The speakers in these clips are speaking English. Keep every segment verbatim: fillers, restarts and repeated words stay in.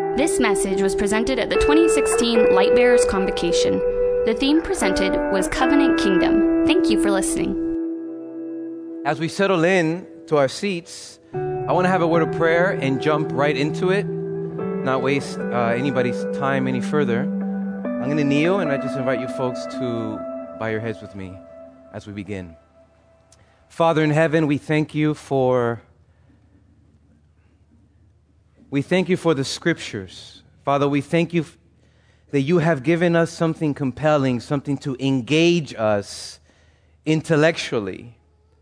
This message was presented at the twenty sixteen Lightbearers Convocation. The theme presented was Covenant Kingdom. Thank you for listening. As we settle in to our seats, I want to have a word of prayer and jump right into it, not waste uh, anybody's time any further. I'm going to kneel, and I just invite you folks to bow your heads with me as we begin. Father in heaven, we thank you for we thank you for the scriptures. Father, we thank you that you have given us something compelling, something to engage us intellectually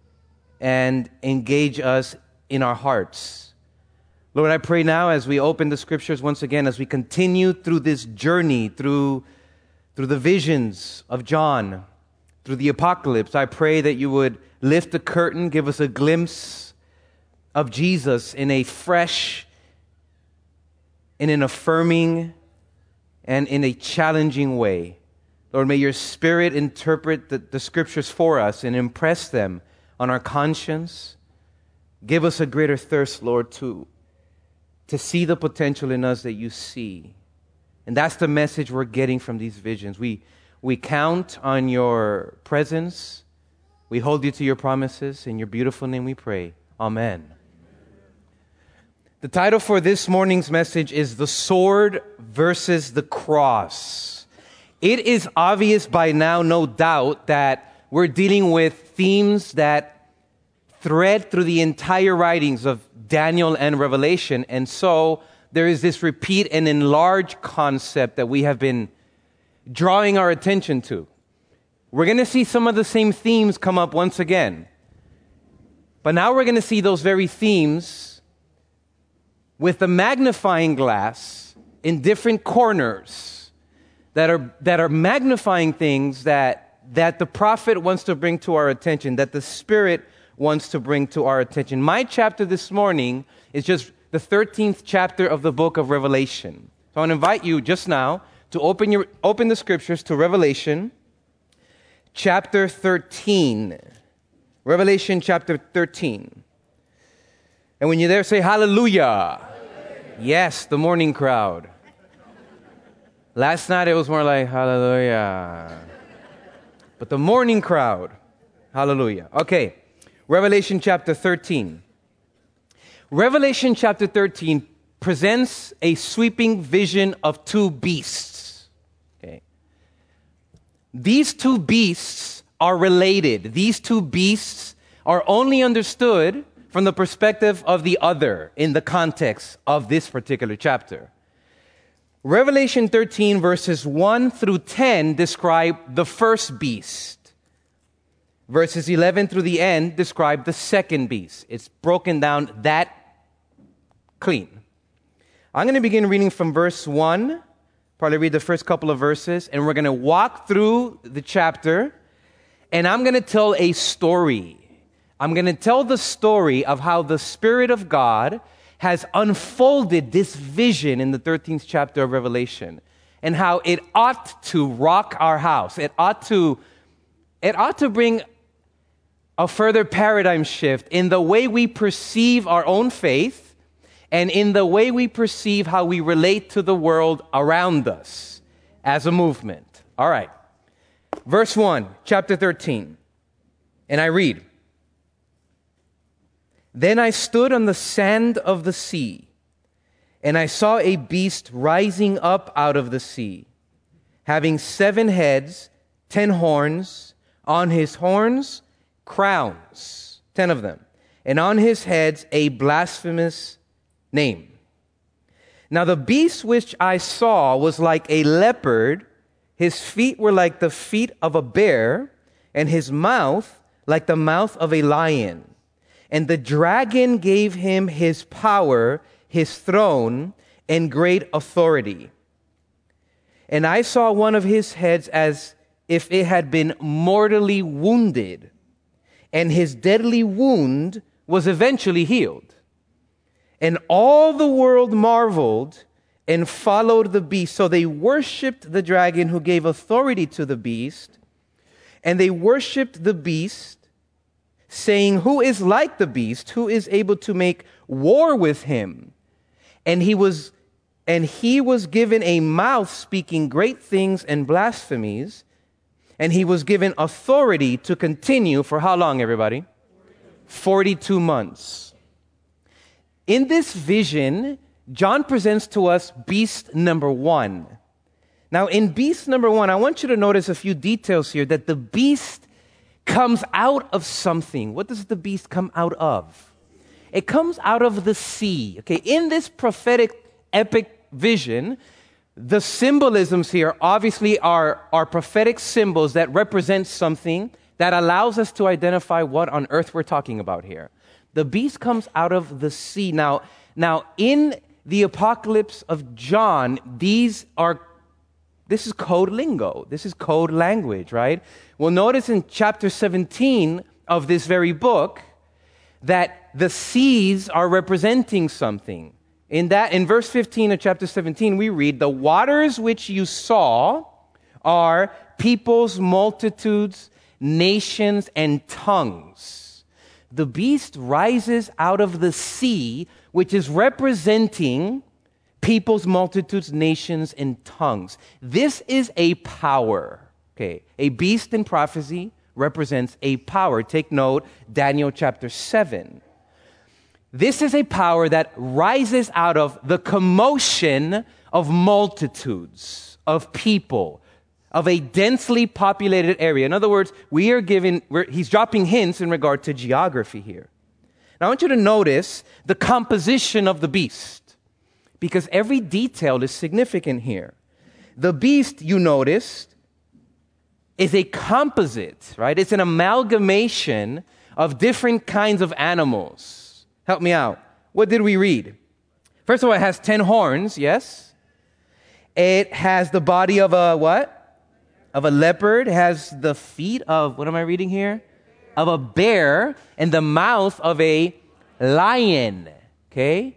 and engage us in our hearts. Lord, I pray now as we open the scriptures once again, as we continue through this journey, through, through the visions of John, through the apocalypse, I pray that you would lift the curtain, give us a glimpse of Jesus in a fresh, in an affirming, and in a challenging way. Lord, may your Spirit interpret the, the scriptures for us and impress them on our conscience. Give us a greater thirst, Lord, to, to see the potential in us that you see. And that's the message we're getting from these visions. We, we count on your presence. We hold you to your promises. In your beautiful name we pray. Amen. The title for this morning's message is The Sword versus the Cross. It is obvious by now, no doubt, that we're dealing with themes that thread through the entire writings of Daniel and Revelation. And so there is this repeat and enlarge concept that we have been drawing our attention to. We're going to see some of the same themes come up once again. But now we're going to see those very themes with a magnifying glass in different corners that are that are magnifying things that that the prophet wants to bring to our attention, that the Spirit wants to bring to our attention. My chapter this morning is just the thirteenth chapter of the book of Revelation. So I want to invite you just now to open your open the scriptures to Revelation chapter thirteen. Revelation chapter thirteen. And when you're there, say hallelujah. Yes, the morning crowd. Last night it was more like hallelujah. But the morning crowd, hallelujah. Okay, Revelation chapter thirteen. Revelation chapter thirteen presents a sweeping vision of two beasts. Okay. These two beasts are related. These two beasts are only understood from the perspective of the other in the context of this particular chapter. Revelation thirteen verses one through ten describe the first beast. Verses eleven through the end describe the second beast. It's broken down that clean. I'm going to begin reading from verse one, probably read the first couple of verses, and we're going to walk through the chapter, and I'm going to tell a story. I'm going to tell the story of how the Spirit of God has unfolded this vision in the thirteenth chapter of Revelation, and how it ought to rock our house. It ought to, it ought to bring a further paradigm shift in the way we perceive our own faith and in the way we perceive how we relate to the world around us as a movement. All right. Verse one, chapter thirteen. And I read, Then I stood on the sand of the sea, and I saw a beast rising up out of the sea, having seven heads, ten horns, on his horns crowns, ten of them, and on his heads a blasphemous name. Now the beast which I saw was like a leopard, his feet were like the feet of a bear, and his mouth like the mouth of a lion. And the dragon gave him his power, his throne, and great authority. And I saw one of his heads as if it had been mortally wounded, and his deadly wound was eventually healed. And all the world marveled and followed the beast. So they worshipped the dragon who gave authority to the beast, and they worshipped the beast, saying, who is like the beast? Who is able to make war with him? And he was And he was given a mouth speaking great things and blasphemies, and he was given authority to continue for how long, everybody? forty-two months. In this vision, John presents to us beast number one. Now, in beast number one, I want you to notice a few details here, that the beast comes out of something. What does the beast come out of? It comes out of the sea. Okay, in this prophetic epic vision, the symbolisms here obviously are, are prophetic symbols that represent something that allows us to identify what on earth we're talking about here. The beast comes out of the sea. Now, now in the apocalypse of John, these are, this is code lingo. This is code language, right? Well, notice in chapter seventeen of this very book that the seas are representing something. In that, in verse fifteen of chapter seventeen, we read, "The waters which you saw are peoples, multitudes, nations, and tongues." The beast rises out of the sea, which is representing peoples, multitudes, nations, and tongues. This is a power. Okay, a beast in prophecy represents a power. Take note, Daniel chapter seven. This is a power that rises out of the commotion of multitudes, of people, of a densely populated area. In other words, we are given, we're, he's dropping hints in regard to geography here. Now, I want you to notice the composition of the beast, because every detail is significant here. The beast, you noticed, is a composite, right? It's an amalgamation of different kinds of animals. Help me out. What did we read? First of all, it has ten horns, yes? It has the body of a what? Of a leopard. It has the feet of, what am I reading here? Of a bear, and the mouth of a lion. Okay?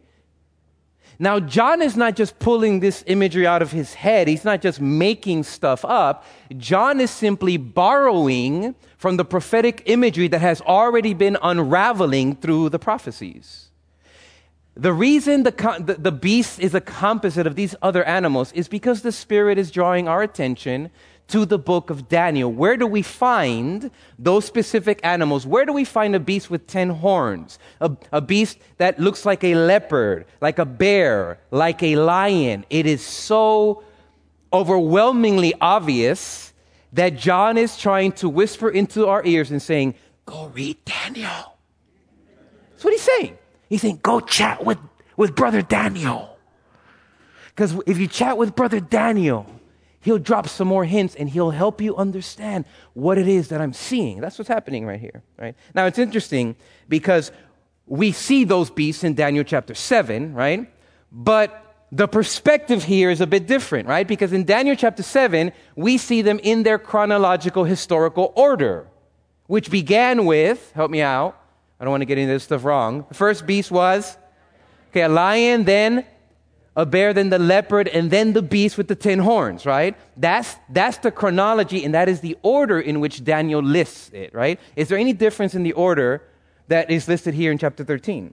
Now, John is not just pulling this imagery out of his head. He's not just making stuff up. John is simply borrowing from the prophetic imagery that has already been unraveling through the prophecies. The reason the, the, the beast is a composite of these other animals is because the Spirit is drawing our attention to the book of Daniel. Where do we find those specific animals? Where do we find a beast with ten horns? A, a beast that looks like a leopard, like a bear, like a lion. It is so overwhelmingly obvious that John is trying to whisper into our ears and saying, go read Daniel. That's what he's saying. He's saying, go chat with, with Brother Daniel. Because if you chat with Brother Daniel, he'll drop some more hints and he'll help you understand what it is that I'm seeing. That's what's happening right here, right? Now, it's interesting because we see those beasts in Daniel chapter seven, right? But the perspective here is a bit different, right? Because in Daniel chapter seven, we see them in their chronological historical order, which began with, help me out, I don't want to get into this stuff wrong. The first beast was, okay, a lion, then a bear, then the leopard, and then the beast with the ten horns, right? That's, that's the chronology, and that is the order in which Daniel lists it, right? Is there any difference in the order that is listed here in chapter thirteen?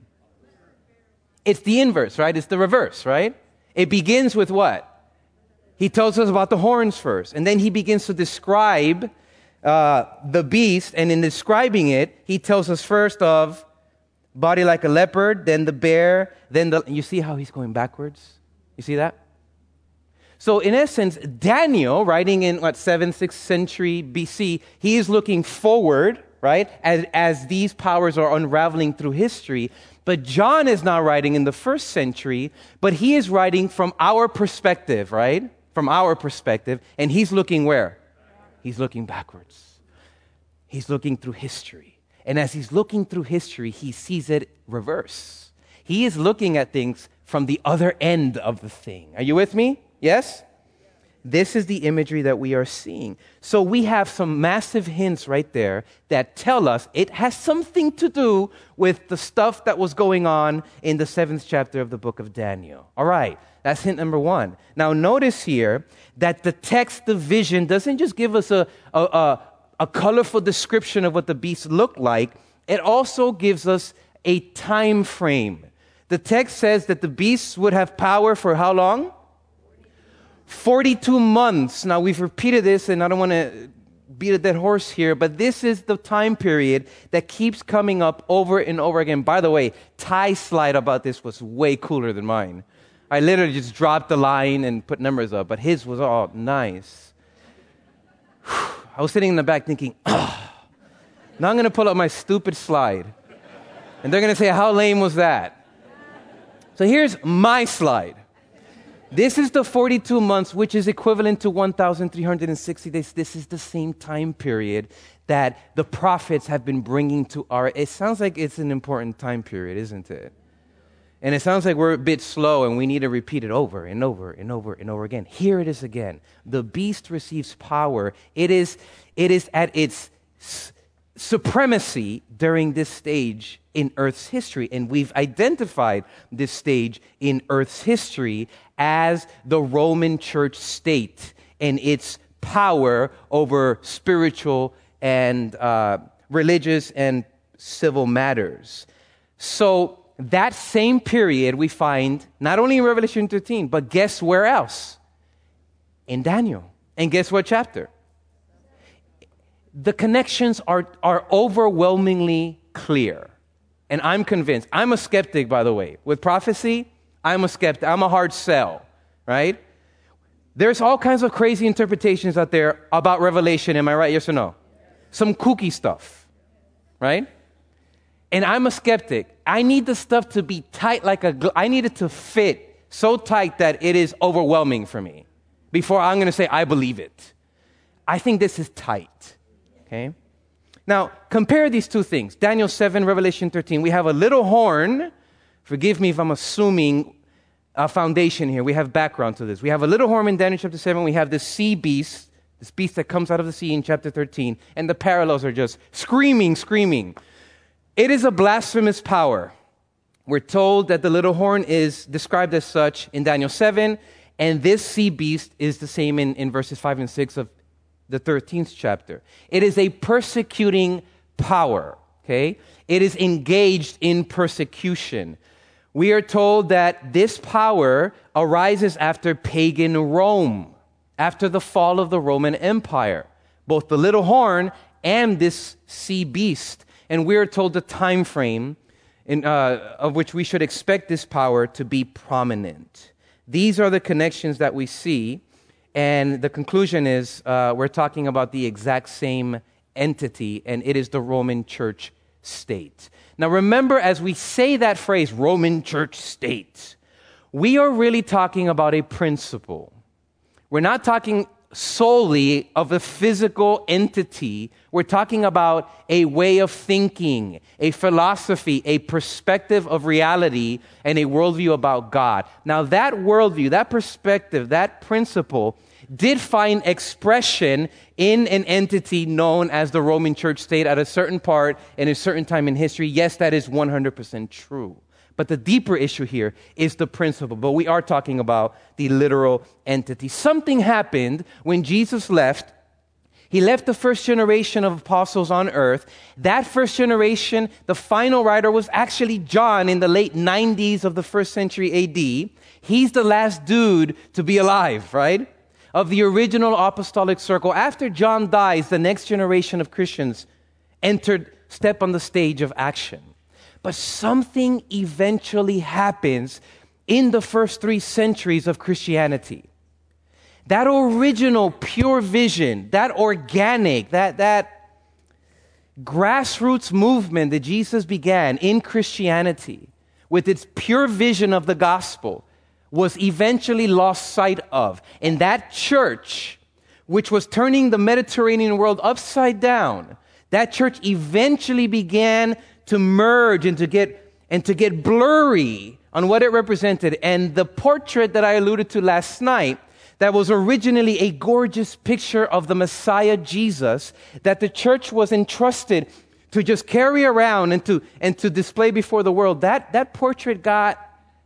It's the inverse, right? It's the reverse, right? It begins with what? He tells us about the horns first, and then he begins to describe uh, the beast, and in describing it, he tells us first of body like a leopard, then the bear, then the... You see how he's going backwards? You see that? So in essence, Daniel, writing in what, seventh, sixth century B C, he is looking forward, right, as, as these powers are unraveling through history. But John is not writing in the first century, but he is writing from our perspective, right? From our perspective. And he's looking where? He's looking backwards. He's looking through history. And as he's looking through history, he sees it reverse. He is looking at things from the other end of the thing. Are you with me? Yes? This is the imagery that we are seeing. So we have some massive hints right there that tell us it has something to do with the stuff that was going on in the seventh chapter of the book of Daniel. All right, that's hint number one. Now notice here that the text, the vision, doesn't just give us a, a, a, a colorful description of what the beast looked like. It also gives us a time frame. The text says that the beasts would have power for how long? forty-two months. Now, we've repeated this, and I don't want to beat a dead horse here, but this is the time period that keeps coming up over and over again. By the way, Ty's slide about this was way cooler than mine. I literally just dropped the line and put numbers up, but his was all nice. I was sitting in the back thinking, oh, now I'm going to pull up my stupid slide. And they're going to say, how lame was that? So here's my slide. This is the forty-two months, which is equivalent to one thousand three hundred sixty days. This is the same time period that the prophets have been bringing to our... It sounds like it's an important time period, isn't it? And it sounds like we're a bit slow and we need to repeat it over and over and over and over again. Here it is again. The beast receives power. It is, it is at its s- supremacy during this stage in Earth's history. And we've identified this stage in Earth's history as the Roman Church state and its power over spiritual and uh, religious and civil matters. So that same period we find not only in Revelation thirteen, but guess where else? In Daniel. And guess what chapter? The connections are, are overwhelmingly clear. And I'm convinced. I'm a skeptic, by the way. With prophecy, I'm a skeptic. I'm a hard sell, right? There's all kinds of crazy interpretations out there about Revelation. Am I right? Yes or no? Some kooky stuff, right? And I'm a skeptic. I need the stuff to be tight like a... Gl- I need it to fit so tight that it is overwhelming for me before I'm going to say, I believe it. I think this is tight, okay? Now, compare these two things. Daniel seven, Revelation thirteen. We have a little horn. Forgive me if I'm assuming a foundation here. We have background to this. We have a little horn in Daniel chapter seven. We have this sea beast, this beast that comes out of the sea in chapter thirteen. And the parallels are just screaming, screaming. It is a blasphemous power. We're told that the little horn is described as such in Daniel seven. And this sea beast is the same in, in verses five and six of the thirteenth chapter. It is a persecuting power, okay? It is engaged in persecution. We are told that this power arises after pagan Rome, after the fall of the Roman Empire, both the little horn and this sea beast. And we are told the time frame in, uh, of which we should expect this power to be prominent. These are the connections that we see. And the conclusion is uh, we're talking about the exact same entity, and it is the Roman Church state. Now remember, as we say that phrase, Roman Church state, we are really talking about a principle. We're not talking solely of a physical entity. We're talking about a way of thinking, a philosophy, a perspective of reality, and a worldview about God. Now that worldview, that perspective, that principle did find expression in an entity known as the Roman Church state at a certain part in a certain time in history. Yes, that is one hundred percent true. But the deeper issue here is the principle. But we are talking about the literal entity. Something happened when Jesus left. He left the first generation of apostles on earth. That first generation, the final writer was actually John in the late nineties of the first century A D. He's the last dude to be alive, right? Of the original apostolic circle. After John dies, the next generation of Christians entered, step on the stage of action. But something eventually happens in the first three centuries of Christianity. That original pure vision, that organic, that, that grassroots movement that Jesus began in Christianity with its pure vision of the gospel was eventually lost sight of. And that church, which was turning the Mediterranean world upside down, that church eventually began to merge and to get and to get blurry on what it represented. And the portrait that I alluded to last night, that was originally a gorgeous picture of the Messiah Jesus, that the church was entrusted to just carry around and to and to display before the world, that, that portrait got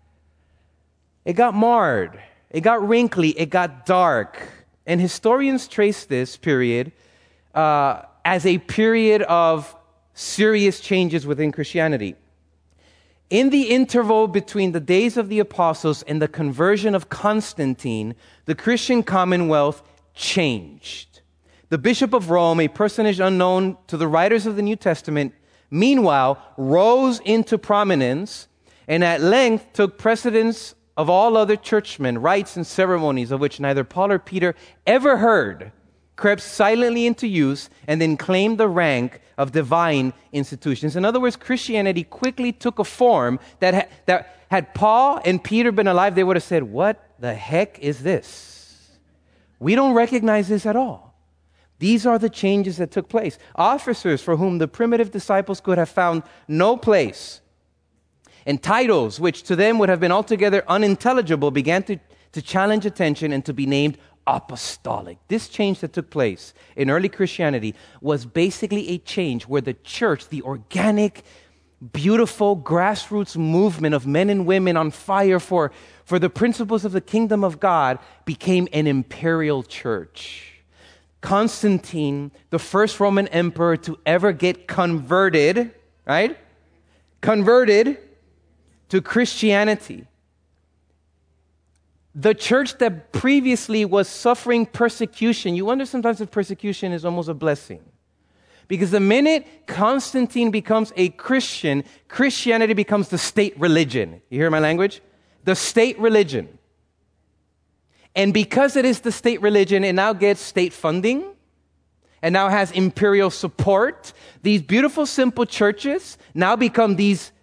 It got marred, it got wrinkly, it got dark. And historians trace this period uh, as a period of serious changes within Christianity. In the interval between the days of the apostles and the conversion of Constantine, the Christian commonwealth changed. The Bishop of Rome, a personage unknown to the writers of the New Testament, meanwhile rose into prominence and at length took precedence of all other churchmen, rites and ceremonies of which neither Paul or Peter ever heard, crept silently into use and then claimed the rank of divine institutions. In other words, Christianity quickly took a form that, ha- that had Paul and Peter been alive, they would have said, what the heck is this? We don't recognize this at all. These are the changes that took place. Officers for whom the primitive disciples could have found no place, and titles which to them would have been altogether unintelligible began to, to challenge attention and to be named apostolic. This change that took place in early Christianity was basically a change where the church, the organic, beautiful grassroots movement of men and women on fire for, for the principles of the kingdom of God, became an imperial church. Constantine, the first Roman emperor to ever get converted, right? Converted to Christianity. The church that previously was suffering persecution, you wonder sometimes if persecution is almost a blessing. Because the minute Constantine becomes a Christian, Christianity becomes the state religion. You hear my language? The state religion. And because it is the state religion, it now gets state funding and now has imperial support. These beautiful, simple churches now become these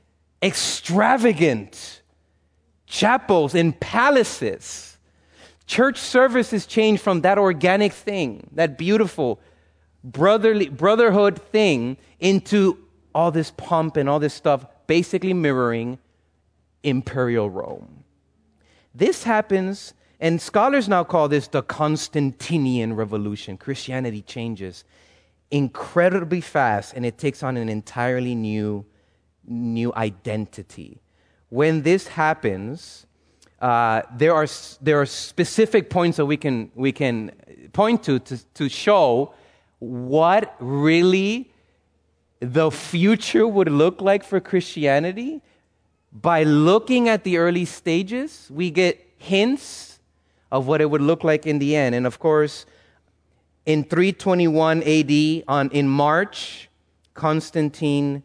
extravagant chapels and palaces. Church services change from that organic thing, that beautiful brotherly brotherhood thing, into all this pomp and all this stuff, basically mirroring imperial Rome. This happens, and scholars now call this the Constantinian Revolution. Christianity changes incredibly fast, and it takes on an entirely new, new identity. When this happens, uh, there are there are specific points that we can we can point to, to to show what really the future would look like for Christianity. By looking at the early stages, we get hints of what it would look like in the end. And of course, in three twenty-one A D, on in March, Constantine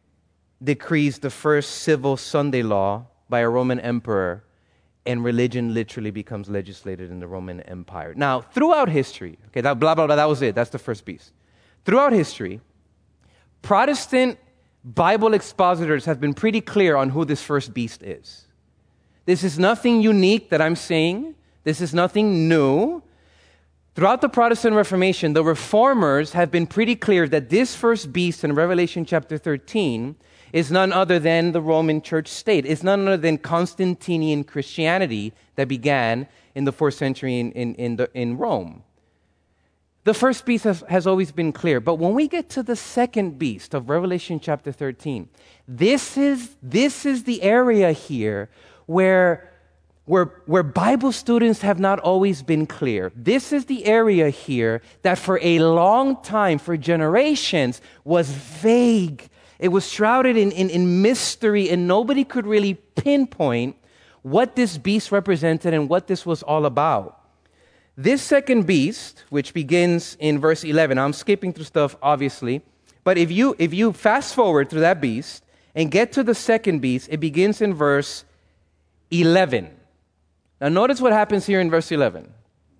decrees the first civil Sunday law by a Roman emperor, and religion literally becomes legislated in the Roman Empire. Now, throughout history, okay, that blah, blah, blah, that was it. That's the first beast. Throughout history, Protestant Bible expositors have been pretty clear on who this first beast is. This is nothing unique that I'm saying. This is nothing new. Throughout the Protestant Reformation, the reformers have been pretty clear that this first beast in Revelation chapter thirteen is none other than the Roman church state. It's none other than Constantinian Christianity that began in the fourth century in, in, in, the, in Rome. The first beast has, has always been clear. But when we get to the second beast of Revelation chapter thirteen, this is, this is the area here where, where, where Bible students have not always been clear. This is the area here that for a long time, for generations, was vague. It was shrouded in, in, in mystery, and nobody could really pinpoint what this beast represented and what this was all about. This second beast, which begins in verse eleven, I'm skipping through stuff, obviously, but if you if you fast forward through that beast and get to the second beast, it begins in verse eleven. Now notice what happens here in verse eleven.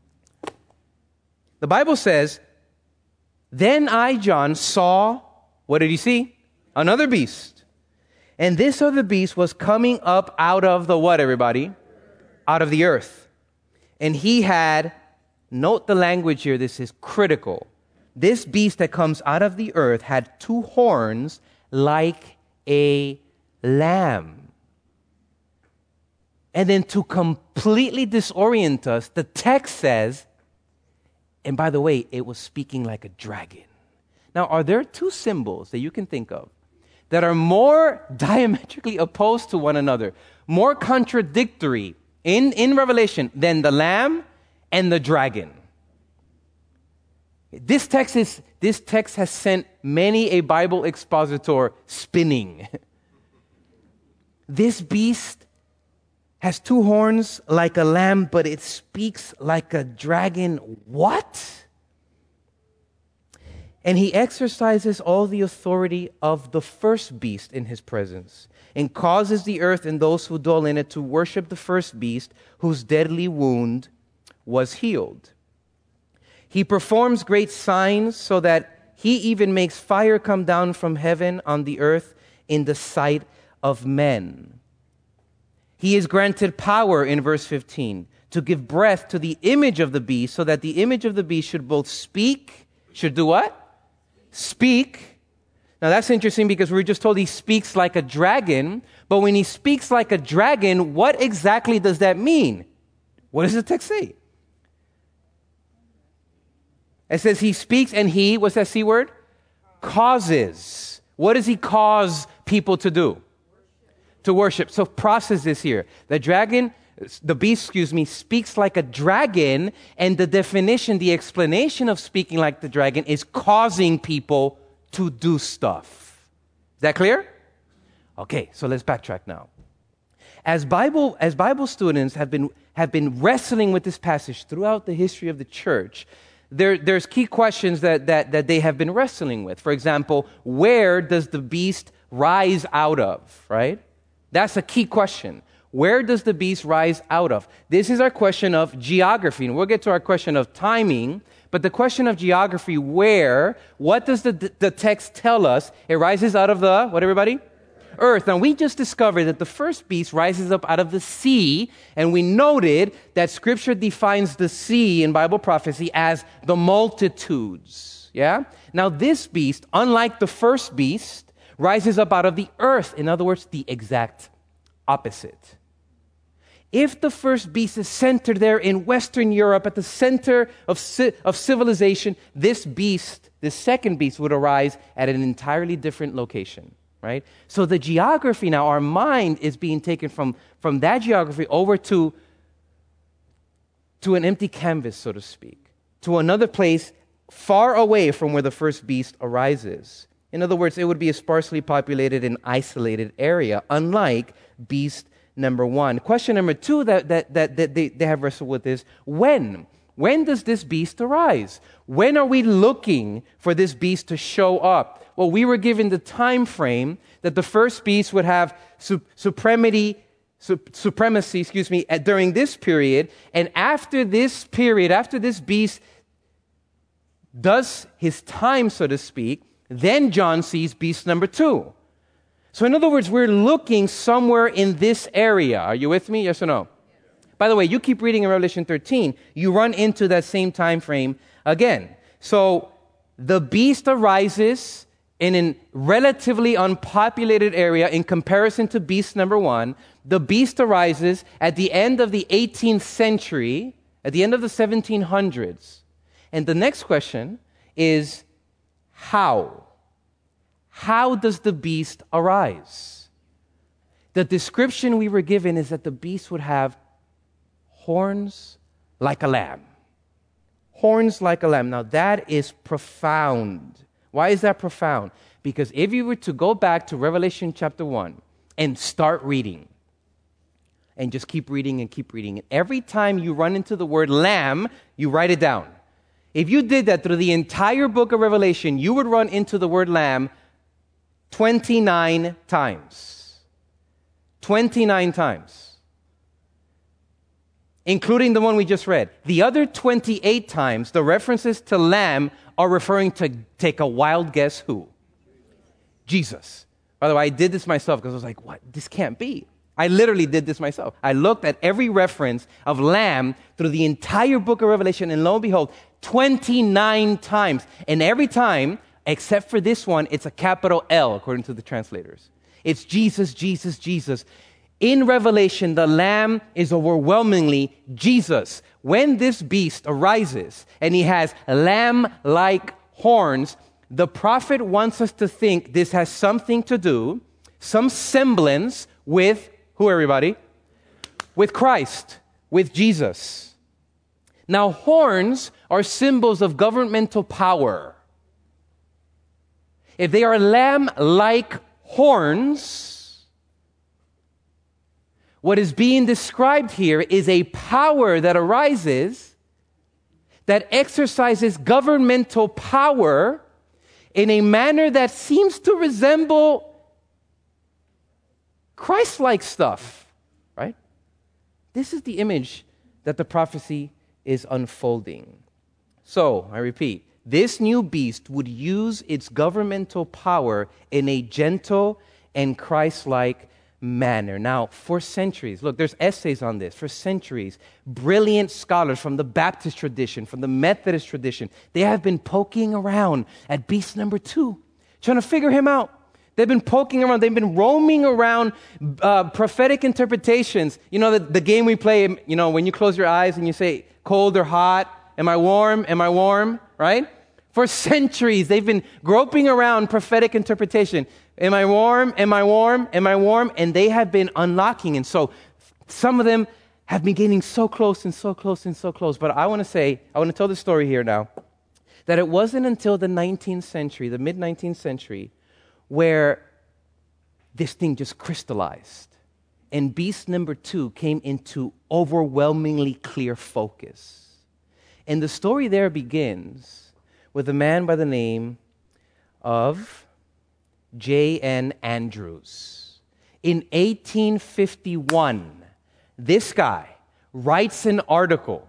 The Bible says, "Then I, John, saw," what did he see? Another beast. And this other beast was coming up out of the what, everybody? Out of the earth. And he had, note the language here, this is critical. This beast that comes out of the earth had two horns like a lamb. And then to completely disorient us, the text says, and by the way, it was speaking like a dragon. Now, are there two symbols that you can think of that are more diametrically opposed to one another, more contradictory in, in Revelation than the lamb and the dragon? This text is this text has sent many a Bible expositor spinning. This beast has two horns like a lamb, but it speaks like a dragon. What? And he exercises all the authority of the first beast in his presence, and causes the earth and those who dwell in it to worship the first beast, whose deadly wound was healed. He performs great signs, so that he even makes fire come down from heaven on the earth in the sight of men. He is granted power, in verse fifteen, to give breath to the image of the beast, so that the image of the beast should both speak, should do what? Speak. Now that's interesting, because we were just told he speaks like a dragon, but when he speaks like a dragon, what exactly does that mean? What does the text say? It says he speaks and he, what's that C word? Causes. What does he cause people to do? To worship. So process this here. The dragon, the beast, excuse me, speaks like a dragon, and the definition, the explanation of speaking like the dragon is causing people to do stuff. Is that clear? Okay, so let's backtrack now. As Bible, as Bible students have been, have been wrestling with this passage throughout the history of the church, there, there's key questions that, that, that they have been wrestling with. For example, where does the beast rise out of, right? That's a key question. Where does the beast rise out of? This is our question of geography. And we'll get to our question of timing. But the question of geography, where, what does the, the text tell us? It rises out of the, what everybody? Earth. Now, we just discovered that the first beast rises up out of the sea. And we noted that Scripture defines the sea in Bible prophecy as the multitudes. Yeah? Now, this beast, unlike the first beast, rises up out of the earth. In other words, the exact opposite. If the first beast is centered there in Western Europe, at the center of, ci- of civilization, this beast, this second beast, would arise at an entirely different location, right? So the geography now, our mind is being taken from, from that geography over to, to an empty canvas, so to speak, to another place far away from where the first beast arises. In other words, it would be a sparsely populated and isolated area, unlike beast number one. Question number two that, that, that, that they, they have wrestled with is, when? When does this beast arise? When are we looking for this beast to show up? Well, we were given the time frame that the first beast would have su- supremacy, su- supremacy, excuse me, at, during this period, and after this period, after this beast does his time, so to speak, then John sees beast number two. So in other words, we're looking somewhere in this area. Are you with me? Yes or no? By the way, you keep reading in Revelation thirteen, you run into that same time frame again. So the beast arises in a relatively unpopulated area in comparison to beast number one. The beast arises at the end of the eighteenth century, at the end of the seventeen hundreds. And the next question is, how? How does the beast arise? The description we were given is that the beast would have horns like a lamb. Horns like a lamb. Now that is profound. Why is that profound? Because if you were to go back to Revelation chapter one and start reading, and just keep reading and keep reading, and every time you run into the word lamb, you write it down. If you did that through the entire book of Revelation, you would run into the word lamb twenty-nine times. twenty-nine times. Including the one we just read. The other twenty-eight times, the references to lamb are referring to, take a wild guess, who? Jesus. By the way, I did this myself because I was like, what? This can't be. I literally did this myself. I looked at every reference of lamb through the entire book of Revelation, and lo and behold, twenty-nine times. And every time, except for this one, it's a capital L, according to the translators. It's Jesus, Jesus, Jesus. In Revelation, the Lamb is overwhelmingly Jesus. When this beast arises and he has lamb-like horns, the prophet wants us to think this has something to do, some semblance with, who everybody? With Christ, with Jesus. Now, horns are symbols of governmental power. If they are lamb-like horns, What is being described here is a power that arises, that exercises governmental power in a manner that seems to resemble Christ-like stuff, right? This is the image that the prophecy is unfolding. So, I repeat, this new beast would use its governmental power in a gentle and Christ-like manner. Now, for centuries, look, there's essays on this. For centuries, brilliant scholars from the Baptist tradition, from the Methodist tradition, they have been poking around at beast number two, trying to figure him out. They've been poking around. They've been roaming around uh, prophetic interpretations. You know, the, the game we play, you know, when you close your eyes and you say, cold or hot, am I warm, am I warm, right? For centuries, they've been groping around prophetic interpretation. Am I warm? Am I warm? Am I warm? And they have been unlocking. And so some of them have been getting so close and so close and so close. But I want to say, I want to tell the story here now, that it wasn't until the nineteenth century, the mid-nineteenth century, where this thing just crystallized. And beast number two came into overwhelmingly clear focus. And the story there begins with a man by the name of J N Andrews. In eighteen fifty-one, this guy writes an article,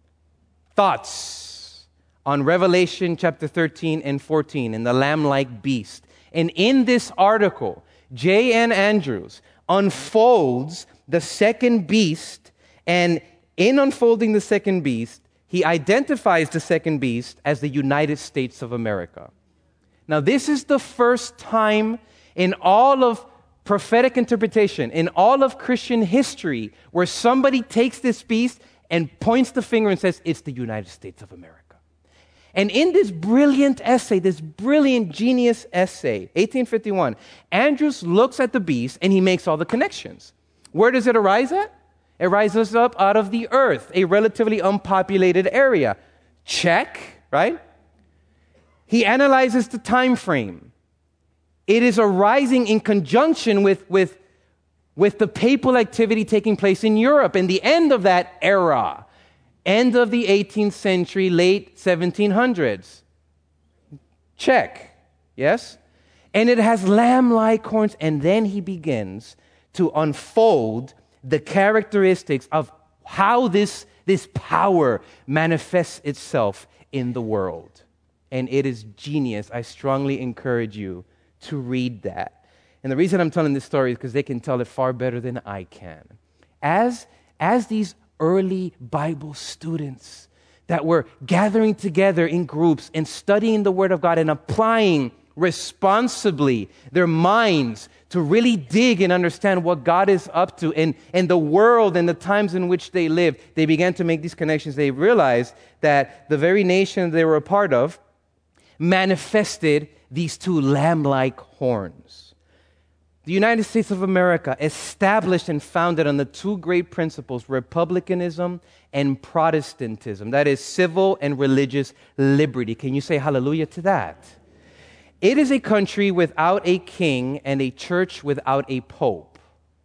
Thoughts on Revelation chapter thirteen and fourteen, and the lamb-like beast. And in this article, J N Andrews unfolds the second beast, and in unfolding the second beast, he identifies the second beast as the United States of America. Now, this is the first time in all of prophetic interpretation, in all of Christian history, where somebody takes this beast and points the finger and says, it's the United States of America. And in this brilliant essay, this brilliant genius essay, eighteen fifty-one, Andrews looks at the beast and he makes all the connections. Where does it arise at? It rises up out of the earth, a relatively unpopulated area. Check, right? He analyzes the time frame. It is arising in conjunction with, with, with the papal activity taking place in Europe and the end of that era. End of the eighteenth century, late seventeen hundreds. Check, yes? And it has lamb-like horns, and then he begins to unfold the characteristics of how this, this power manifests itself in the world. And it is genius. I strongly encourage you to read that. And the reason I'm telling this story is because they can tell it far better than I can. As, as these early Bible students that were gathering together in groups and studying the Word of God and applying responsibly their minds to really dig and understand what God is up to and, and the world and the times in which they lived, they began to make these connections. They realized that the very nation they were a part of manifested these two lamb-like horns. The United States of America, established and founded on the two great principles, republicanism and Protestantism, that is civil and religious liberty. Can you say hallelujah to that? It is a country without a king and a church without a pope.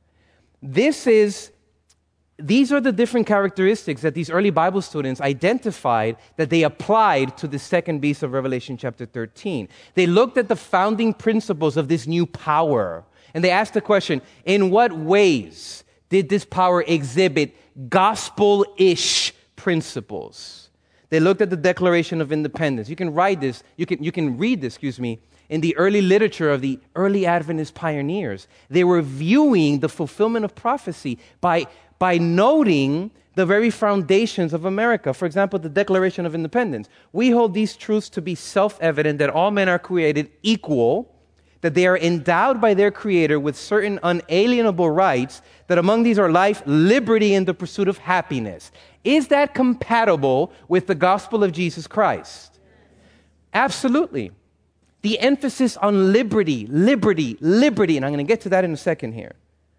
This is, these are the different characteristics that these early Bible students identified that they applied to the second beast of Revelation chapter thirteen. They looked at the founding principles of this new power, and they asked the question, in what ways did this power exhibit gospel-ish principles? They looked at the Declaration of Independence. You can write this, you can, you can read this, excuse me, in the early literature of the early Adventist pioneers. They were viewing the fulfillment of prophecy by, by noting the very foundations of America. For example, the Declaration of Independence. We hold these truths to be self-evident, that all men are created equal, that they are endowed by their Creator with certain unalienable rights, that among these are life, liberty, and the pursuit of happiness. Is that compatible with the gospel of Jesus Christ? Absolutely. The emphasis on liberty, liberty, liberty, and I'm going to get to that in a second here.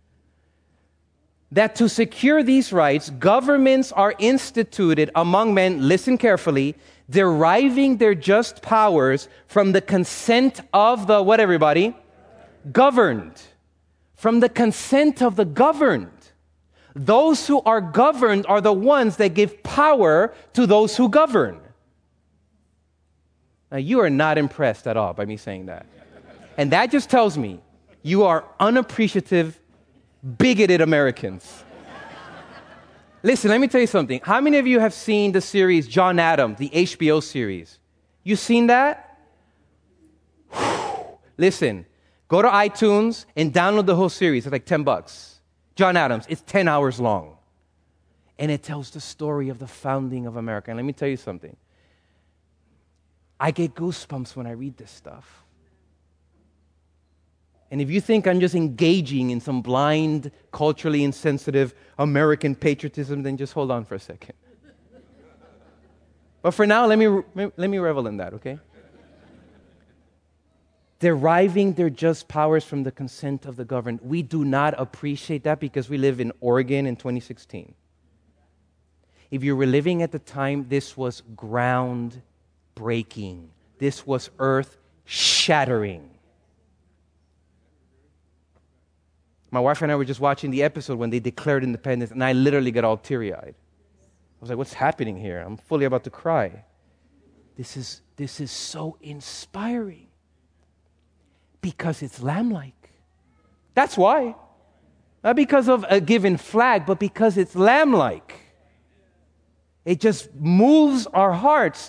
That to secure these rights, governments are instituted among men, listen carefully, deriving their just powers from the consent of the, what everybody? Governed. From the consent of the governed. Those who are governed are the ones that give power to those who govern. Now, you are not impressed at all by me saying that. And that just tells me you are unappreciative, bigoted Americans. Listen, let me tell you something. How many of you have seen the series John Adams, the H B O series? You seen that? Whew. Listen, go to iTunes and download the whole series. It's like ten bucks. John Adams, it's ten hours long. And it tells the story of the founding of America. And let me tell you something. I get goosebumps when I read this stuff. And if you think I'm just engaging in some blind, culturally insensitive American patriotism, then just hold on for a second. But for now, let me let me revel in that, okay? Deriving their just powers from the consent of the governed. We do not appreciate that because we live in Oregon in twenty sixteen. If you were living at the time, this was groundbreaking. This was earth-shattering. My wife and I were just watching the episode when they declared independence, and I literally got all teary-eyed. I was like, what's happening here? I'm fully about to cry. This is, this is so inspiring because it's lamb-like. That's why. Not because of a given flag, but because it's lamb-like. It just moves our hearts.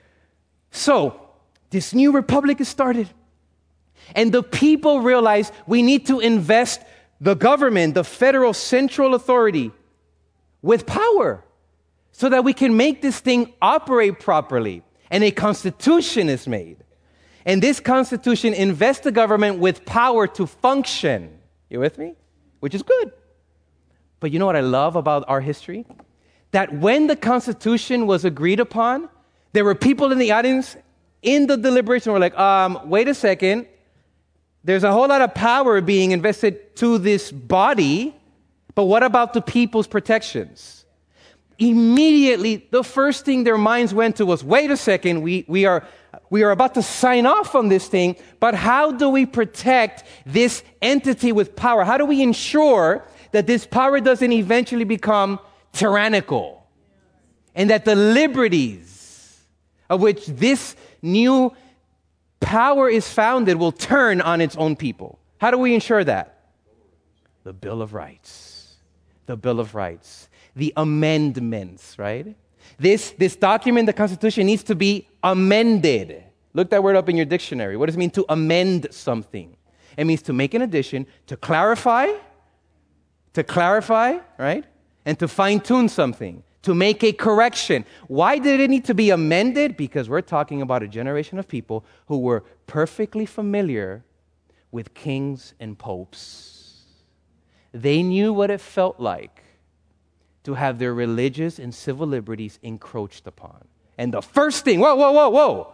So, this new republic is started. And the people realize we need to invest the government, the federal central authority, with power so that we can make this thing operate properly. And a constitution is made. And this constitution invests the government with power to function. You with me? Which is good. But you know what I love about our history? That when the constitution was agreed upon, there were people in the audience in the deliberation who were like, um, wait a second. There's a whole lot of power being invested to this body, but what about the people's protections? Immediately, the first thing their minds went to was, wait a second, we, we, are, we are about to sign off on this thing, but how do we protect this entity with power? How do we ensure that this power doesn't eventually become tyrannical? And that the liberties of which this new power is founded will turn on its own people. How do we ensure that? The Bill of Rights. The Bill of Rights. The amendments, right? This, this document, the Constitution, needs to be amended. Look that word up in your dictionary. What does it mean to amend something? It means to make an addition, to clarify, to clarify, right? And to fine-tune something. To make a correction. Why did it need to be amended? Because we're talking about a generation of people who were perfectly familiar with kings and popes. They knew what it felt like to have their religious and civil liberties encroached upon. And the first thing, whoa, whoa, whoa, whoa,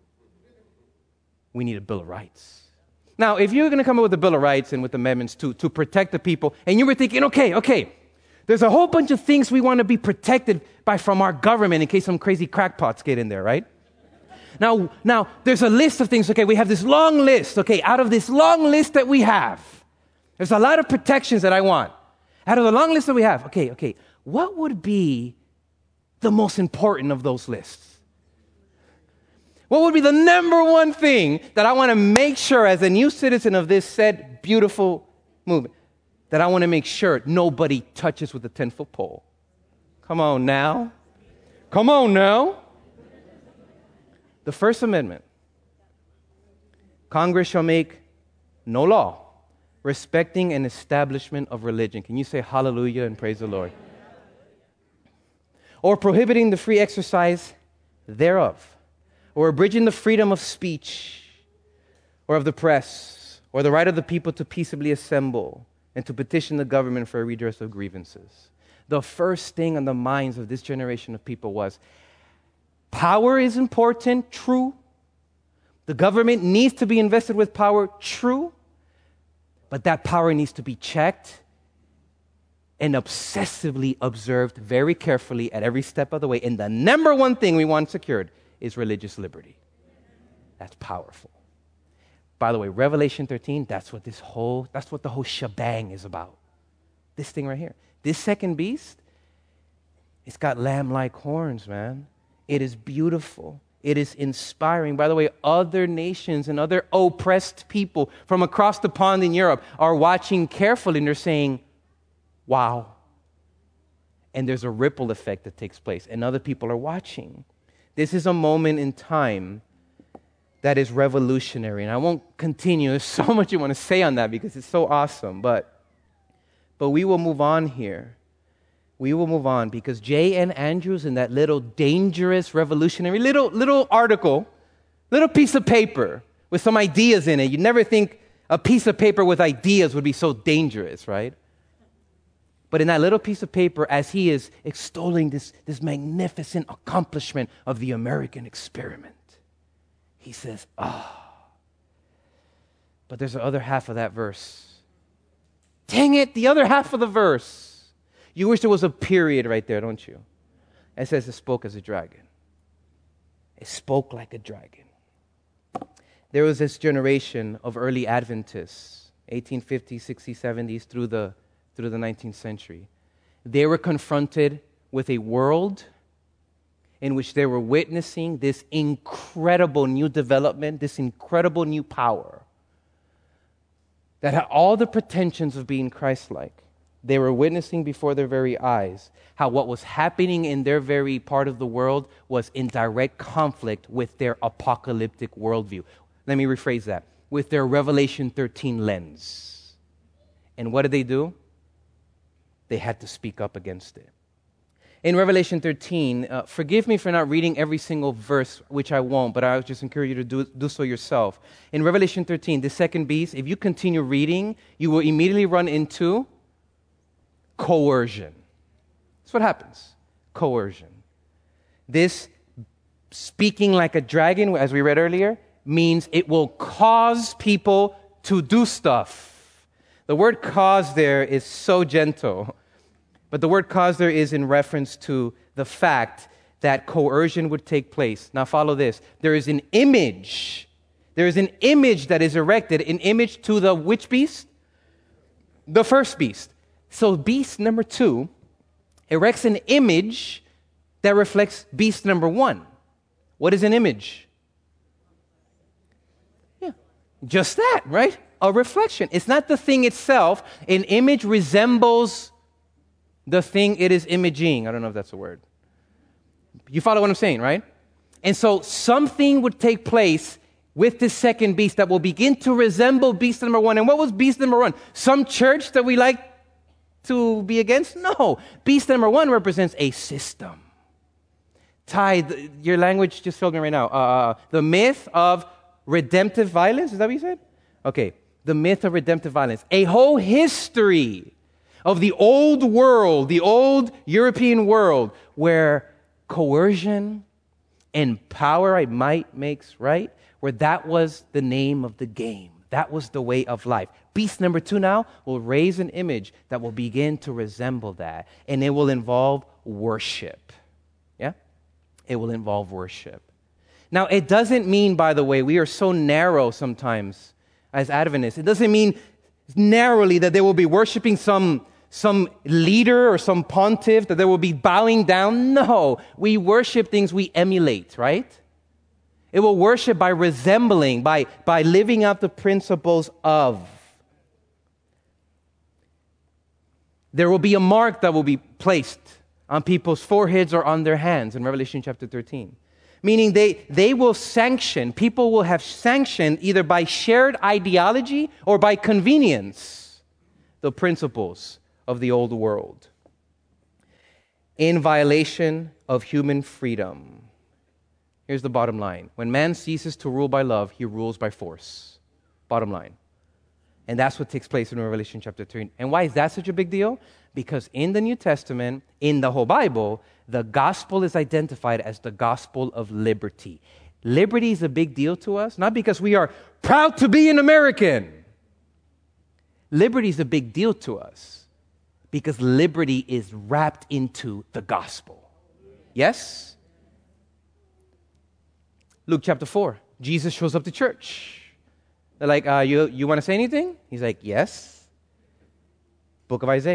we need a Bill of Rights. Now, if you're going to come up with a Bill of Rights and with amendments to, to protect the people, and you were thinking, okay, okay, there's a whole bunch of things we want to be protected by from our government in case some crazy crackpots get in there, right? Now, now there's a list of things. Okay, we have this long list. Okay, out of this long list that we have, there's a lot of protections that I want. Out of the long list that we have, okay, okay, what would be the most important of those lists? What would be the number one thing that I want to make sure as a new citizen of this said beautiful movement? That I want to make sure nobody touches with a ten-foot pole. Come on now. Come on now. The First Amendment. Congress shall make no law respecting an establishment of religion. Can you say hallelujah and praise the Lord? Or prohibiting the free exercise thereof. Or abridging the freedom of speech or of the press or the right of the people to peaceably assemble and to petition the government for a redress of grievances. The first thing on the minds of this generation of people was, power is important, true. The government needs to be invested with power, true. But that power needs to be checked and obsessively observed very carefully at every step of the way. And the number one thing we want secured is religious liberty. That's powerful. By the way, Revelation thirteen, that's what this whole, that's what the whole shebang is about. This thing right here. This second beast, it's got lamb-like horns, man. It is beautiful. It is inspiring. By the way, other nations and other oppressed people from across the pond in Europe are watching carefully and they're saying, wow. And there's a ripple effect that takes place, and other people are watching. This is a moment in time that is revolutionary. And I won't continue. There's so much you want to say on that because it's so awesome. But, but we will move on here. We will move on because J N Andrews, in that little dangerous revolutionary little, little article, little piece of paper with some ideas in it. You'd never think a piece of paper with ideas would be so dangerous, right? But in that little piece of paper, as he is extolling this, this magnificent accomplishment of the American experiment, he says, ah. Oh. But there's the other half of that verse. Dang it, the other half of the verse. You wish there was a period right there, don't you? It says it spoke as a dragon. It spoke like a dragon. There was this generation of early Adventists, eighteen fifties, sixties, seventies, through the through the nineteenth century. They were confronted with a world in which they were witnessing this incredible new development, this incredible new power that had all the pretensions of being Christ-like. They were witnessing before their very eyes how what was happening in their very part of the world was in direct conflict with their apocalyptic worldview. Let me rephrase that. With their Revelation thirteen lens. And what did they do? They had to speak up against it. In Revelation thirteen, uh, forgive me for not reading every single verse, which I won't, but I would just encourage you to do, do so yourself. In Revelation thirteen, the second beast, if you continue reading, you will immediately run into coercion. That's what happens. Coercion. This speaking like a dragon, as we read earlier, means it will cause people to do stuff. The word cause there is so gentle. But the word cause there is in reference to the fact that coercion would take place. Now follow this. There is an image. There is an image that is erected, an image to the which beast? The first beast. So beast number two erects an image that reflects beast number one. What is an image? Yeah, just that, right? A reflection. It's not the thing itself. An image resembles the thing it is imaging. I don't know if that's a word. You follow what I'm saying, right? And so something would take place with this second beast that will begin to resemble beast number one. And what was beast number one? Some church that we like to be against? No. Beast number one represents a system. Ty, your language just failed me right now. Uh, the myth of redemptive violence. Is that what you said? Okay. The myth of redemptive violence. A whole history of the old world, the old European world, where coercion and power, right, might makes right, where that was the name of the game. That was the way of life. Beast number two now will raise an image that will begin to resemble that, and it will involve worship. Yeah? It will involve worship. Now, it doesn't mean, by the way, we are so narrow sometimes as Adventists. It doesn't mean narrowly that they will be worshiping some some leader or some pontiff, that they will be bowing down. No, we worship things we emulate, right? It will worship by resembling, by, by living out the principles of. There will be a mark that will be placed on people's foreheads or on their hands in Revelation chapter thirteen. Meaning they, they will sanction, people will have sanctioned either by shared ideology or by convenience, the principles of the old world, in violation of human freedom. Here's the bottom line. When man ceases to rule by love, he rules by force. Bottom line. And that's what takes place in Revelation chapter three. And why is that such a big deal? Because in the New Testament, in the whole Bible, the gospel is identified as the gospel of liberty. Liberty is a big deal to us, not because we are proud to be an American. Liberty is a big deal to us because liberty is wrapped into the gospel. Yes? Luke chapter four, Jesus shows up to church. They're like, uh, you, you want to say anything? He's like, yes. Book of Isaiah.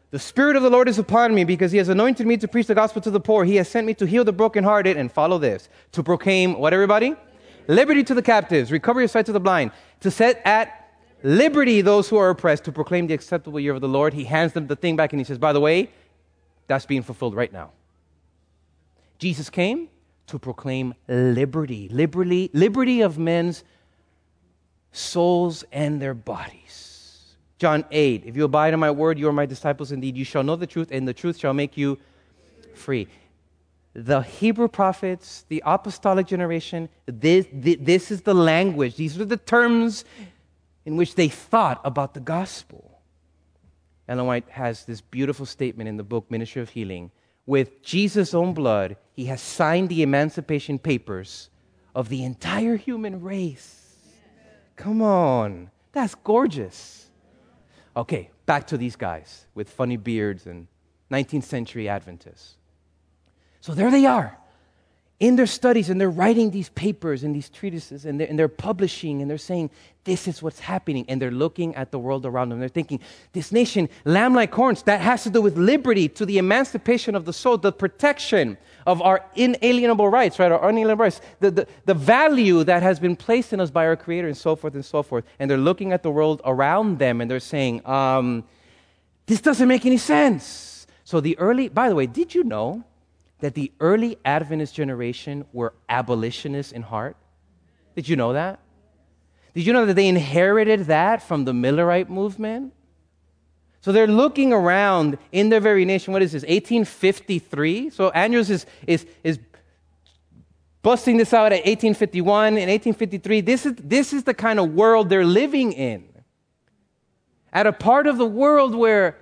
The Spirit of the Lord is upon me because He has anointed me to preach the gospel to the poor. He has sent me to heal the brokenhearted, and follow this, to proclaim, what everybody? Liberty to the captives, recover your sight to the blind, to set at liberty those who are oppressed, to proclaim the acceptable year of the Lord. He hands them the thing back and He says, by the way, that's being fulfilled right now. Jesus came to proclaim liberty, liberty, liberty of men's souls and their bodies. John eight, if you abide in my word, you are my disciples indeed. You shall know the truth, and the truth shall make you free. The Hebrew prophets, the apostolic generation, this, this is the language. These are the terms in which they thought about the gospel. Ellen White has this beautiful statement in the book Ministry of Healing. With Jesus' own blood, He has signed the emancipation papers of the entire human race. Come on, that's gorgeous. Okay, back to these guys with funny beards and nineteenth century Adventists. So there they are in their studies, and they're writing these papers and these treatises, and they're, and they're publishing, and they're saying, this is what's happening. And they're looking at the world around them. They're thinking, this nation, lamb like horns, that has to do with liberty, to the emancipation of the soul, the protection of our inalienable rights, right? Our unalienable rights, the, the, the value that has been placed in us by our Creator, and so forth and so forth. And they're looking at the world around them, and they're saying, um, this doesn't make any sense. So the early, by the way, did you know that the early Adventist generation were abolitionists in heart? Did you know that? Did you know that they inherited that from the Millerite movement? So they're looking around in their very nation. What is this, eighteen fifty-three? So Andrews is, is, is busting this out at eighteen fifty-one and eighteen fifty-three. This is, this is the kind of world they're living in. At a part of the world where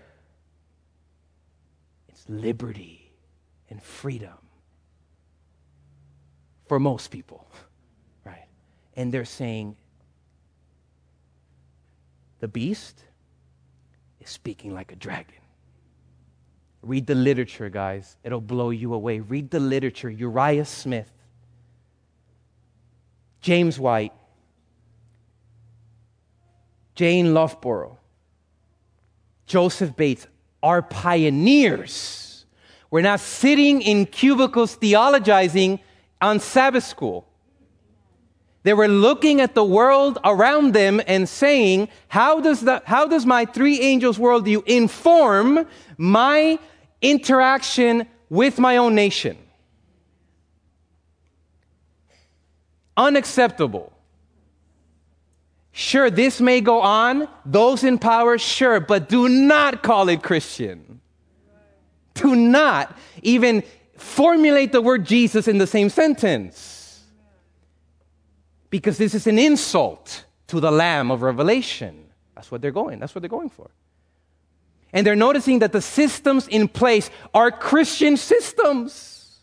it's liberty and freedom for most people, right? And they're saying, the beast is speaking like a dragon. Read the literature, guys. It'll blow you away. Read the literature. Uriah Smith, James White, Jane Loughborough, Joseph Bates are pioneers. We're not sitting in cubicles theologizing on Sabbath school. They were looking at the world around them and saying, how does the, how does my three angels worldview inform my interaction with my own nation? Unacceptable. Sure, this may go on. Those in power, sure, but do not call it Christian. Do not even formulate the word Jesus in the same sentence, because this is an insult to the Lamb of Revelation. That's what they're going. That's what they're going for. And they're noticing that the systems in place are Christian systems.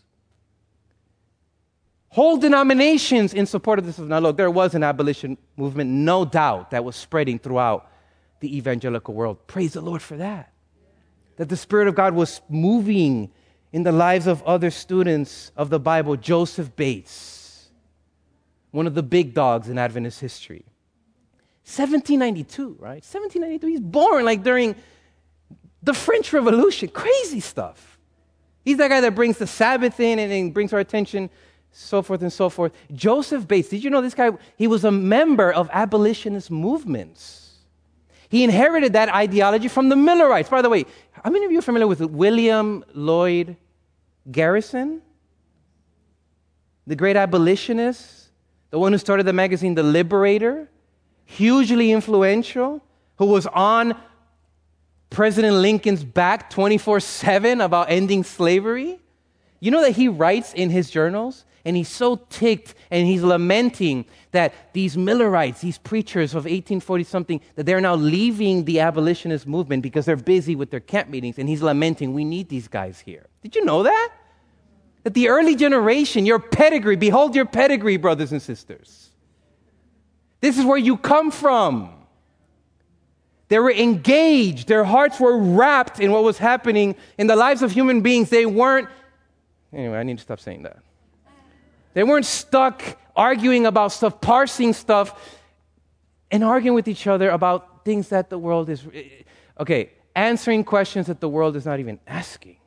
Whole denominations in support of this. Now look, there was an abolition movement, no doubt, that was spreading throughout the evangelical world. Praise the Lord for that. That the Spirit of God was moving in the lives of other students of the Bible. Joseph Bates, one of the big dogs in Adventist history. seventeen ninety-two, right? seventeen ninety-two, he's born like during the French Revolution. Crazy stuff. He's that guy that brings the Sabbath in and, and brings our attention, so forth and so forth. Joseph Bates, did you know this guy? He was a member of abolitionist movements. He inherited that ideology from the Millerites. By the way, how many of you are familiar with William Lloyd Garrison? The great abolitionist, the one who started the magazine The Liberator, hugely influential, who was on President Lincoln's back twenty-four seven about ending slavery. You know that he writes in his journals, and he's so ticked, and he's lamenting that these Millerites, these preachers of eighteen forty something, that they're now leaving the abolitionist movement because they're busy with their camp meetings. And he's lamenting, we need these guys here. Did you know that? That the early generation, your pedigree, behold your pedigree, brothers and sisters. This is where you come from. They were engaged. Their hearts were wrapped in what was happening in the lives of human beings. They weren't, anyway, I need to stop saying that. They weren't stuck arguing about stuff, parsing stuff, and arguing with each other about things that the world is... Okay, answering questions that the world is not even asking.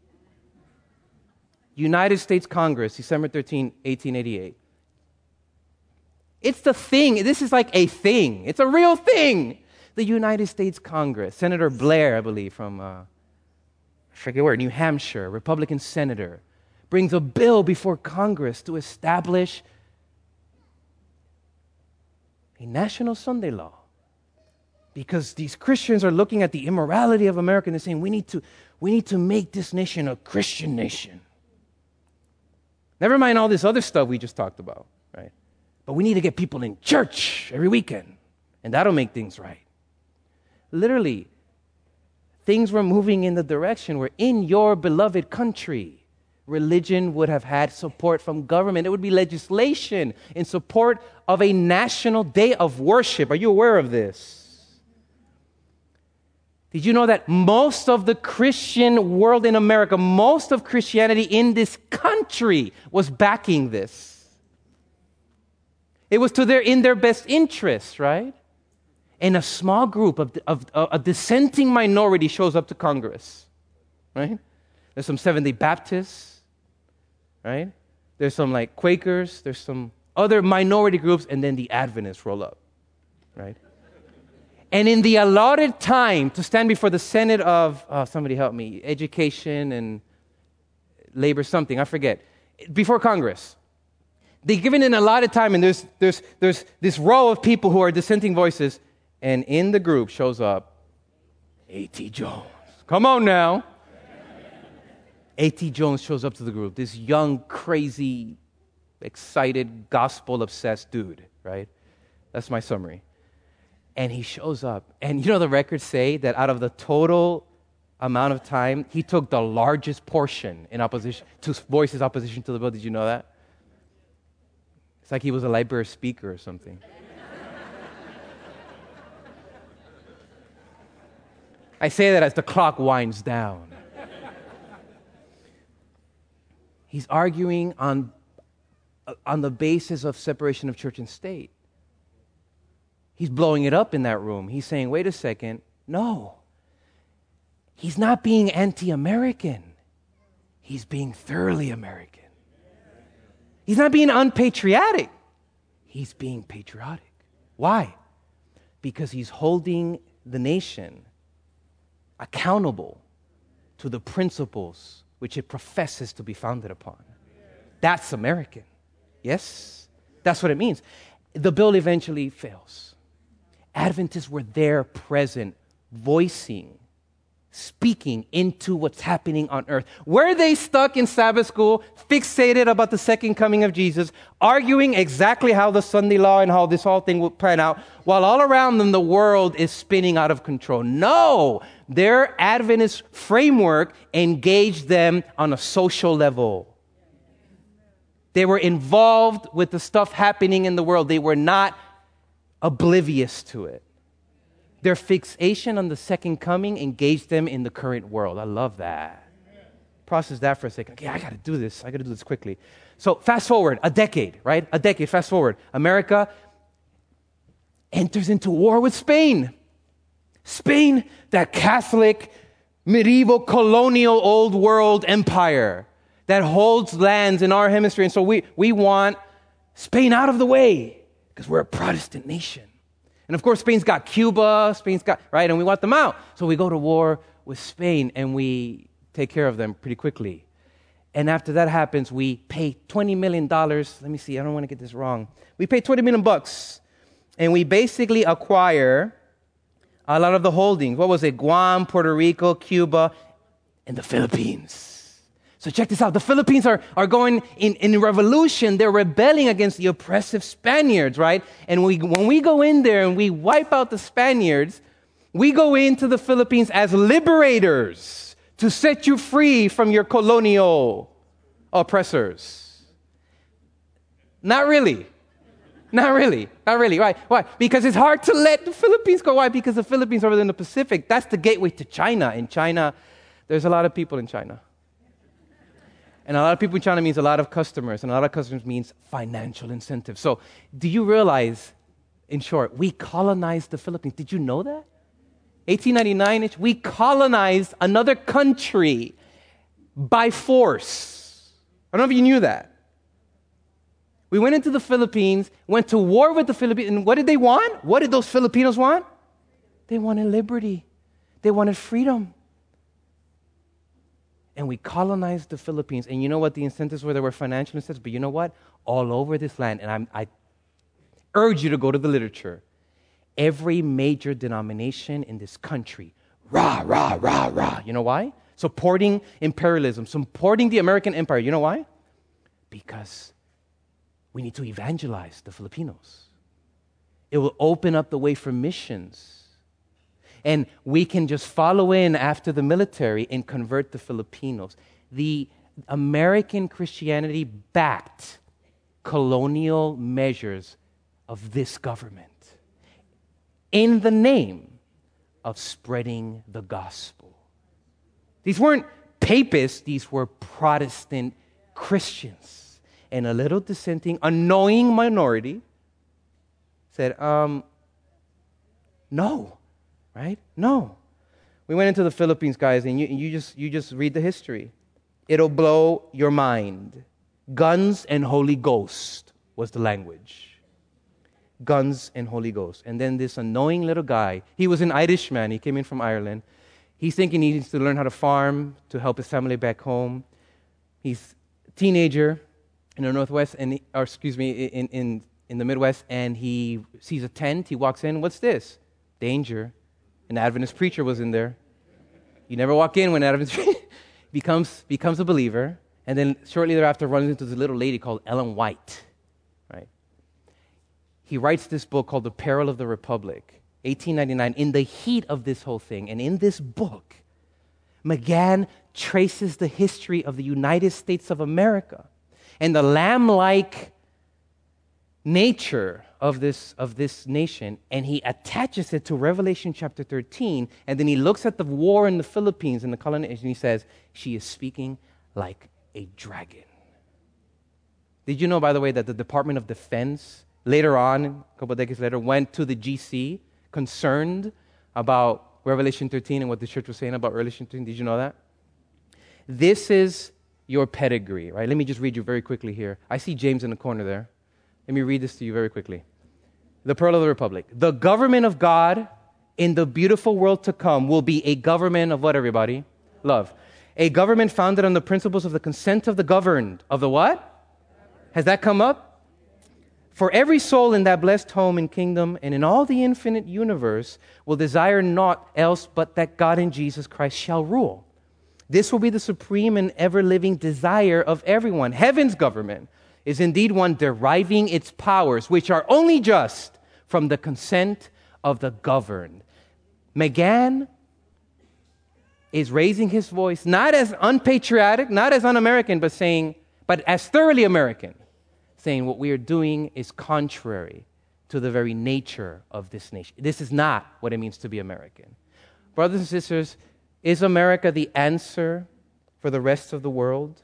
United States Congress, December thirteenth, eighteen eighty-eight. It's the thing. This is like a thing. It's a real thing. The United States Congress, Senator Blair, I believe, from, uh, I forget where, New Hampshire, Republican senator, brings a bill before Congress to establish a national Sunday law. Because these Christians are looking at the immorality of America and they're saying, we need to, we need to make this nation a Christian nation. Never mind all this other stuff we just talked about, right? But we need to get people in church every weekend, and that'll make things right. Literally, things were moving in the direction where in your beloved country, religion would have had support from government. It would be legislation in support of a national day of worship. Are you aware of this? Did you know that most of the Christian world in America, most of Christianity in this country was backing this? It was to their in their best interest, right? And a small group of, of, of a dissenting minority shows up to Congress, right? There's some Seventh-day Baptists, right? There's some like Quakers. There's some other minority groups, and then the Adventists roll up, right? And in the allotted time to stand before the Senate of, oh, somebody help me, Education and Labor something, I forget, before Congress, they're given an allotted time, and there's, there's, there's this row of people who are dissenting voices, and in the group shows up A T Jones. Come on now. A T Jones shows up to the group, this young, crazy, excited, gospel-obsessed dude, right? That's my summary. And he shows up. And you know the records say that out of the total amount of time, he took the largest portion in opposition, to voice his opposition to the bill. Did you know that? It's like he was a library speaker or something. I say that as the clock winds down. He's arguing on, on the basis of separation of church and state. He's blowing it up in that room. He's saying, wait a second, no. He's not being anti-American. He's being thoroughly American. He's not being unpatriotic. He's being patriotic. Why? Because he's holding the nation accountable to the principles which it professes to be founded upon. That's American. Yes? That's what it means. The bill eventually fails. Adventists were there present, voicing, speaking into what's happening on earth. Were they stuck in Sabbath school, fixated about the second coming of Jesus, arguing exactly how the Sunday law and how this whole thing would plan out, while all around them the world is spinning out of control? No! Their Adventist framework engaged them on a social level. They were involved with the stuff happening in the world. They were not oblivious to it. Their fixation on the second coming engaged them in the current world. I love that. Process that for a second. Okay, I got to do this. I got to do this quickly. So fast forward a decade, right? A decade, fast forward. America enters into war with Spain. Spain, that Catholic, medieval, colonial, old world empire that holds lands in our hemisphere. And so we, we want Spain out of the way, because we're a Protestant nation. And of course, Spain's got Cuba, Spain's got, right, and we want them out. So we go to war with Spain, and we take care of them pretty quickly. And after that happens, we pay twenty million dollars. Let me see, I don't want to get this wrong. We pay twenty million bucks, and we basically acquire a lot of the holdings. What was it? Guam, Puerto Rico, Cuba, and the Philippines. So check this out. The Philippines are, are going in, in revolution. They're rebelling against the oppressive Spaniards, right? And we, when we go in there and we wipe out the Spaniards, we go into the Philippines as liberators to set you free from your colonial oppressors. Not really. Not really. Not really. Right? Why? Because it's hard to let the Philippines go. Why? Because the Philippines are over in the Pacific. That's the gateway to China. In China, there's a lot of people in China. And a lot of people in China means a lot of customers, and a lot of customers means financial incentives. So do you realize, in short, we colonized the Philippines? Did you know that? eighteen ninety-nine, we colonized another country by force. I don't know if you knew that. We went into the Philippines, went to war with the Philippines, and what did they want? What did those Filipinos want? They wanted liberty. They wanted freedom. And we colonized the Philippines. And you know what the incentives were? There were financial incentives, but you know what? All over this land, and I'm, I urge you to go to the literature. Every major denomination in this country, rah, rah, rah, rah. You know why? Supporting imperialism, supporting the American empire. You know why? Because we need to evangelize the Filipinos. It will open up the way for missions. And we can just follow in after the military and convert the Filipinos. The American Christianity backed colonial measures of this government in the name of spreading the gospel. These weren't papists, these were Protestant Christians. And a little dissenting, annoying minority said, um, no, right? No. We went into the Philippines, guys, and you, you just you just read the history. It'll blow your mind. Guns and Holy Ghost was the language. Guns and Holy Ghost. And then this annoying little guy, he was an Irishman, he came in from Ireland. He's thinking he needs to learn how to farm to help his family back home. He's a teenager in the Northwest, and he, or excuse me, in, in, in the Midwest, and he sees a tent. He walks in. What's this? Danger. An Adventist preacher was in there. You never walk in when an Adventist preacher becomes, becomes a believer, and then shortly thereafter runs into this little lady called Ellen White. Right? He writes this book called The Peril of the Republic, eighteen ninety-nine, in the heat of this whole thing. And in this book, McGann traces the history of the United States of America and the lamb-like nature of this, of this nation, and he attaches it to Revelation chapter thirteen, and then he looks at the war in the Philippines and the colonization, and he says, she is speaking like a dragon. Did you know, by the way, that the Department of Defense, later on, a couple of decades later, went to the G C concerned about Revelation thirteen and what the church was saying about Revelation thirteen? Did you know that? This is your pedigree, right? Let me just read you very quickly here. I see James in the corner there. Let me read this to you very quickly. The Pearl of the Republic. The government of God in the beautiful world to come will be a government of what, everybody? Love. A government founded on the principles of the consent of the governed. Of the what? Has that come up? For every soul in that blessed home and kingdom and in all the infinite universe will desire naught else but that God and Jesus Christ shall rule. This will be the supreme and ever-living desire of everyone. Heaven's government is indeed one deriving its powers, which are only just, from the consent of the governed. McGann is raising his voice, not as unpatriotic, not as un-American, but saying, but as thoroughly American, saying what we are doing is contrary to the very nature of this nation. This is not what it means to be American. Brothers and sisters, is America the answer for the rest of the world?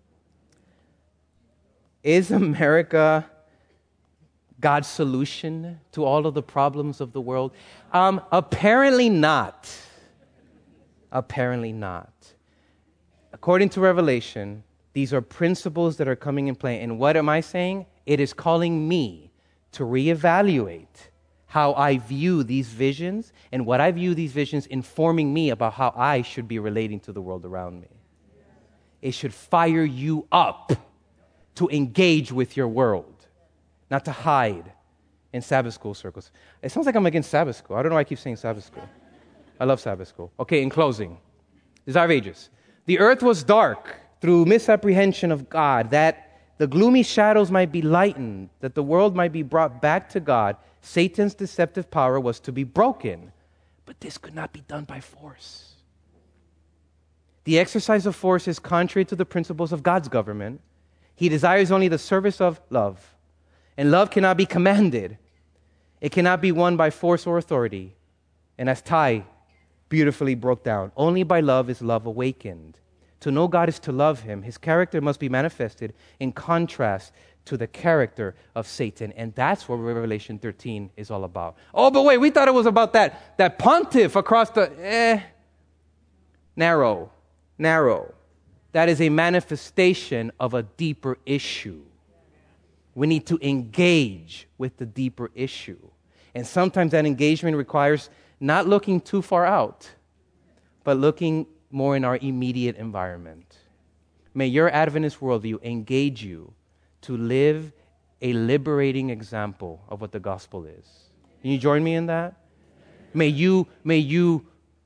Is America God's solution to all of the problems of the world? Um, apparently not. Apparently not. According to Revelation, these are principles that are coming in play. And what am I saying? It is calling me to reevaluate how I view these visions, and what I view these visions informing me about how I should be relating to the world around me. It should fire you up to engage with your world, not to hide in Sabbath school circles. It sounds like I'm against Sabbath school. I don't know why I keep saying Sabbath school. I love Sabbath school. Okay, in closing, Desire of Ages. The earth was dark through misapprehension of God, that the gloomy shadows might be lightened, that the world might be brought back to God. Satan's deceptive power was to be broken, but this could not be done by force. The exercise of force is contrary to the principles of God's government. He desires only the service of love, and love cannot be commanded. It cannot be won by force or authority. And as Ty beautifully broke down, only by love is love awakened. To know God is to love him. His character must be manifested in contrast to the character of Satan. And that's what Revelation thirteen is all about. Oh, but wait, we thought it was about that, that pontiff across the... Eh, narrow, narrow. That is a manifestation of a deeper issue. We need to engage with the deeper issue. And sometimes that engagement requires not looking too far out, but looking more in our immediate environment. May your Adventist worldview engage you to live a liberating example of what the gospel is. Can you join me in that? May you, may you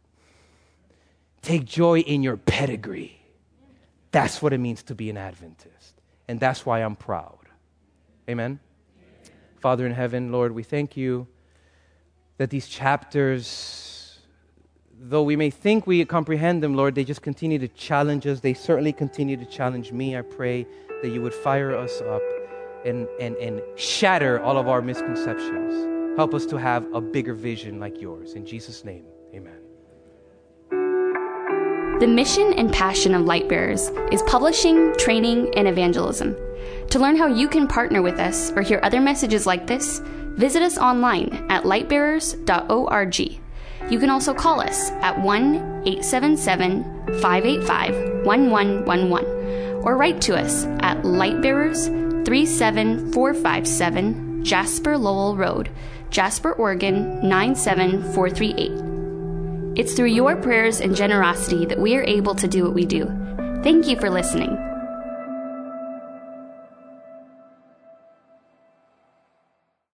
take joy in your pedigree. That's what it means to be an Adventist. And that's why I'm proud. Amen? Father in heaven, Lord, we thank you that these chapters, though we may think we comprehend them, Lord, they just continue to challenge us. They certainly continue to challenge me. I pray that you would fire us up and, and, and shatter all of our misconceptions. Help us to have a bigger vision like yours. In Jesus' name, amen. The mission and passion of Lightbearers is publishing, training, and evangelism. To learn how you can partner with us or hear other messages like this, visit us online at lightbearers dot org. You can also call us at one eight seven seven, five eight five, one one one one or write to us at Lightbearers, three seven four five seven Jasper Lowell Road, Jasper, Oregon nine seven four three eight. It's through your prayers and generosity that we are able to do what we do. Thank you for listening.